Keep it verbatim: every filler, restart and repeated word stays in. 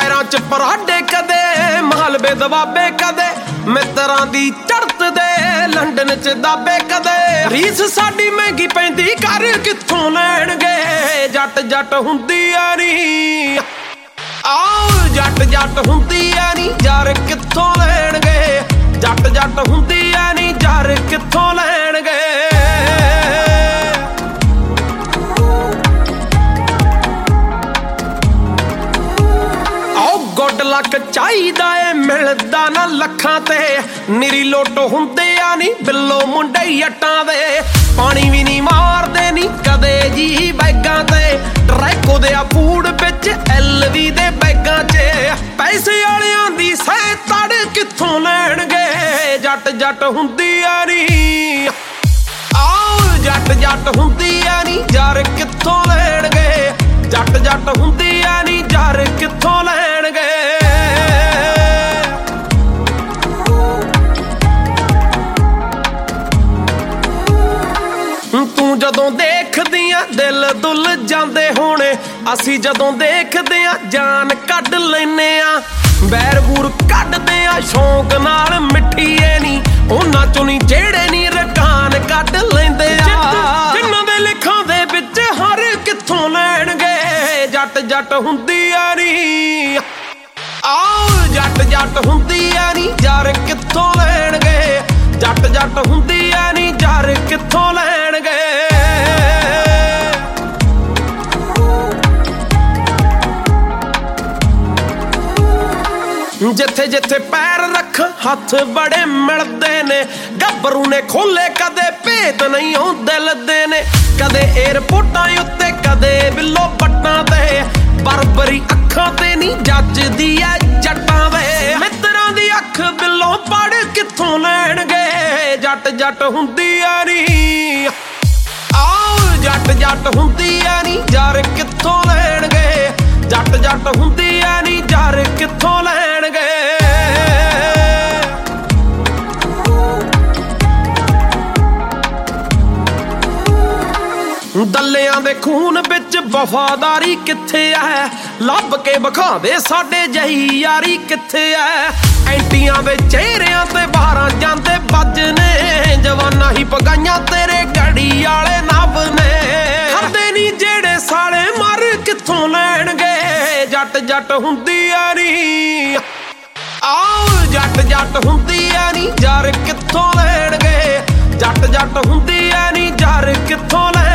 पैरां च पराडे कदे मालवे दबाबे कदे मित्रां दी चढ़त दे लंडन च दाबे कदे रीस साडी महंगी पैंदी कर कित्थों लैणगे जट जट हुंदी आ नी आओ जट जट हुंदी आ नी यार कित्थों लैणगे जट जट हुंदी आ नी यार कित्थों लैणगे गुड लक चाहिदा है मिलदा ना लखां ते निरी लोट हुंदे आ नी बिल्लो मुंडे जट्टां दे पानी भी नहीं मारदे नी कदे जी बैगां ते ट्रैको दे फूड विच एलवी दे बैगां च पैसे वालियां दी सह तड़ कित्थों लैणगे जट जट हुंदी आ नी आओ जट जट हुंदी आ नी यार कित्थों लैणगे जट जट हुंदी आ नी यार कित्थों लैणगे तू जदों देखदियां दिल दुल जांदे होणे असी जदों देखदे आ जान कढ लैने आ बैर बूर कढदे आ शौक नाल मिठीए नी उन्हां चों नी जेड़े नी रकान कढ लैंदे आ जिन्हां दे लिखां दे विच हर कित्थों लैणगे जट जट हुंदी आ नी आओ जट जट हुंदी आ नी यार कित्थों लैणगे जट जट हुंदी आ नी यार कित्थों लैणगे जिथे जिथे पैर रख हथ बड़े मिलदे ने गभरू ने खोले कदे भेत नहीं ओ दिल दे ने कदे एयरपोर्टां उत्ते कदे बिल्लो पट्टां ते बरबरी अखां ते नहीं जचदी ऐ जट्टां दे मित्रां दी अख बिल्लो पड़ कित्थों लैणगे जट जट हुंदी आ नी आओ जट जट हुंदी आ नी यार कित्थों लैणगे जट जट हुंदी आ नी यार कित्थों लैणगे दलियां दे खून विच वफादारी कित्थे है लभ के विखावे साडे जही यारी कित्थे है एंटियां दे चेहरियां ते बाहरां जांदे बजने जवाना ही पगाइयां तेरे गड़ी आले नभ ने खरदे नी जेड़े साले मर कित्थों लैणगे जट जट हुंदी आ नी आओ जट जट हुंदी आ नी यार कित्थों लैणगे जट जट हुंदी आ नी यार कित्थों लैणगे